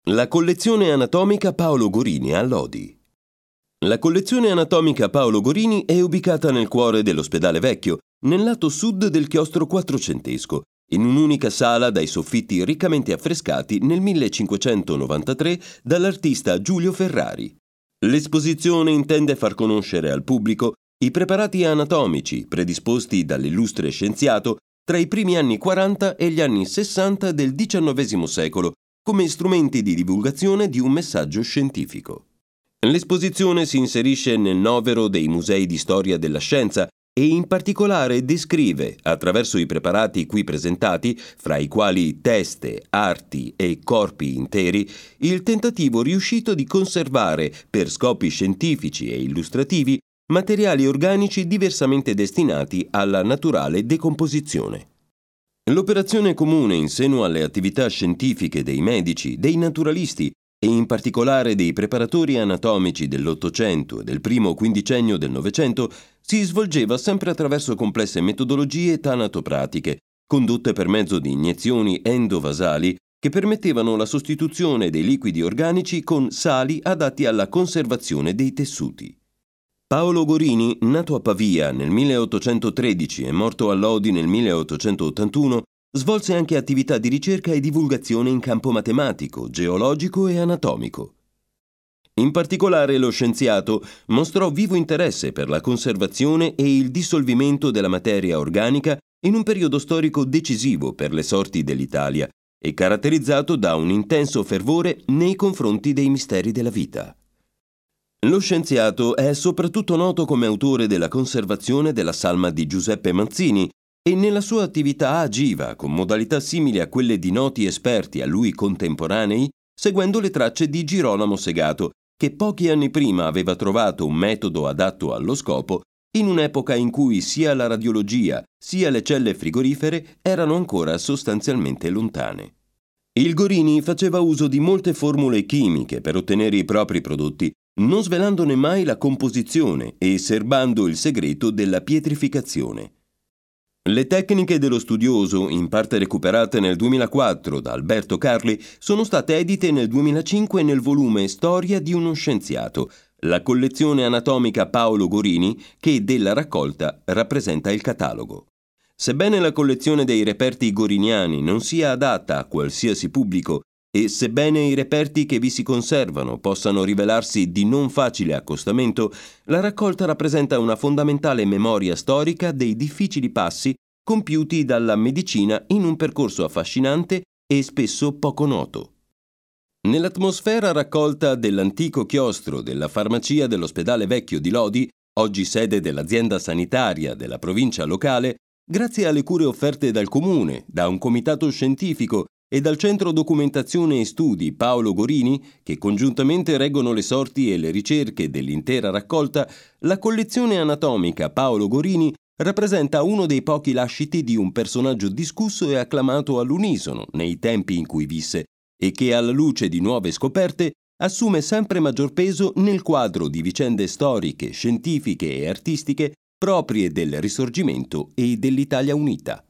La collezione anatomica Paolo Gorini a Lodi. La collezione anatomica Paolo Gorini è ubicata nel cuore dell'Ospedale Vecchio, nel lato sud del chiostro quattrocentesco, in un'unica sala dai soffitti riccamente affrescati nel 1593 dall'artista Giulio Ferrari. L'esposizione intende far conoscere al pubblico i preparati anatomici predisposti dall'illustre scienziato tra i primi anni 40 e gli anni 60 del XIX secolo come strumenti di divulgazione di un messaggio scientifico. L'esposizione si inserisce nel novero dei musei di storia della scienza e in particolare descrive, attraverso i preparati qui presentati, fra i quali teste, arti e corpi interi, il tentativo riuscito di conservare, per scopi scientifici e illustrativi, materiali organici diversamente destinati alla naturale decomposizione. L'operazione comune in seno alle attività scientifiche dei medici, dei naturalisti e in particolare dei preparatori anatomici dell'Ottocento e del primo quindicennio del Novecento si svolgeva sempre attraverso complesse metodologie tanatopratiche, condotte per mezzo di iniezioni endovasali che permettevano la sostituzione dei liquidi organici con sali adatti alla conservazione dei tessuti. Paolo Gorini, nato a Pavia nel 1813 e morto a Lodi nel 1881, svolse anche attività di ricerca e divulgazione in campo matematico, geologico e anatomico. In particolare lo scienziato mostrò vivo interesse per la conservazione e il dissolvimento della materia organica in un periodo storico decisivo per le sorti dell'Italia e caratterizzato da un intenso fervore nei confronti dei misteri della vita. Lo scienziato è soprattutto noto come autore della conservazione della salma di Giuseppe Mazzini e nella sua attività agiva con modalità simili a quelle di noti esperti a lui contemporanei, seguendo le tracce di Girolamo Segato, che pochi anni prima aveva trovato un metodo adatto allo scopo in un'epoca in cui sia la radiologia sia le celle frigorifere erano ancora sostanzialmente lontane. Il Gorini faceva uso di molte formule chimiche per ottenere i propri prodotti, non svelandone mai la composizione e serbando il segreto della pietrificazione. Le tecniche dello studioso, in parte recuperate nel 2004 da Alberto Carli, sono state edite nel 2005 nel volume Storia di uno scienziato, la collezione anatomica Paolo Gorini, che della raccolta rappresenta il catalogo. Sebbene la collezione dei reperti goriniani non sia adatta a qualsiasi pubblico e sebbene i reperti che vi si conservano possano rivelarsi di non facile accostamento, la raccolta rappresenta una fondamentale memoria storica dei difficili passi compiuti dalla medicina in un percorso affascinante e spesso poco noto. Nell'atmosfera raccolta dell'antico chiostro della farmacia dell'Ospedale Vecchio di Lodi, oggi sede dell'azienda sanitaria della provincia locale, grazie alle cure offerte dal comune, da un comitato scientifico e dal Centro Documentazione e Studi Paolo Gorini, che congiuntamente reggono le sorti e le ricerche dell'intera raccolta, la collezione anatomica Paolo Gorini rappresenta uno dei pochi lasciti di un personaggio discusso e acclamato all'unisono nei tempi in cui visse e che, alla luce di nuove scoperte, assume sempre maggior peso nel quadro di vicende storiche, scientifiche e artistiche proprie del Risorgimento e dell'Italia unita.